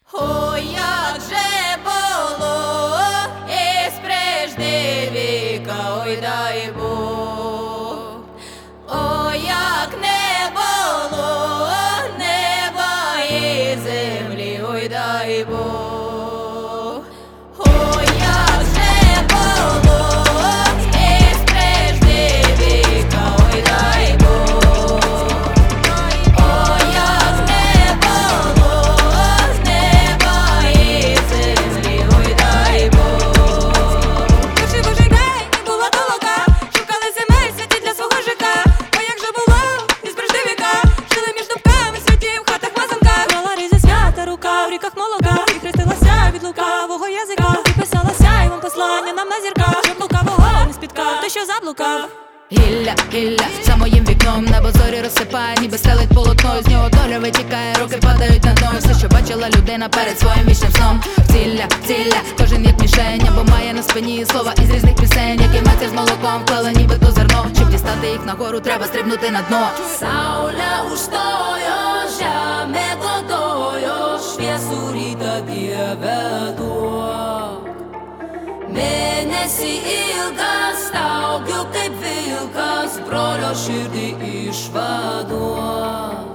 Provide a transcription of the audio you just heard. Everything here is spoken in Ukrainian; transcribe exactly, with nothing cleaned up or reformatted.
Ой, як же було із прежде віка, ой, дай Бог. Ой, як не було неба і землі, ой, дай Бог. Ой, як же було із прежде віка, ой, дай Бог. Ой, як не було неба і землі, ой, дай Бог. Перший божий день не було толока, шукали земель святі для свого жика. Ой, як же було із прежде віка, жили між дубками святі в хатах мазанках. Брала різі свята рука в ріках молока, і хрестилася від лукавого язика, і писалася йому послання нам на зірках, щоб лукавого не спіткав той, що заблукав. Гілля, гілля, за моїм вікном небо зорі розсипає, ніби стелить полотно, з нього доля витікає, руки падають на дно. Все, що бачила людина перед своїм вічним сном. Ціля, ціля, кожен як мішень, або має на спині слова із різних пісень, які матір з молоком вклала ніби то зерно. Щоб дістати їх нагору, треба стрибнути на дно. Saulė užstojo žemę godojo, šviesų rytą Dieve duok. Mėnesį ilgas, staugiu kaip vilkas, brolio širdį išvaduok.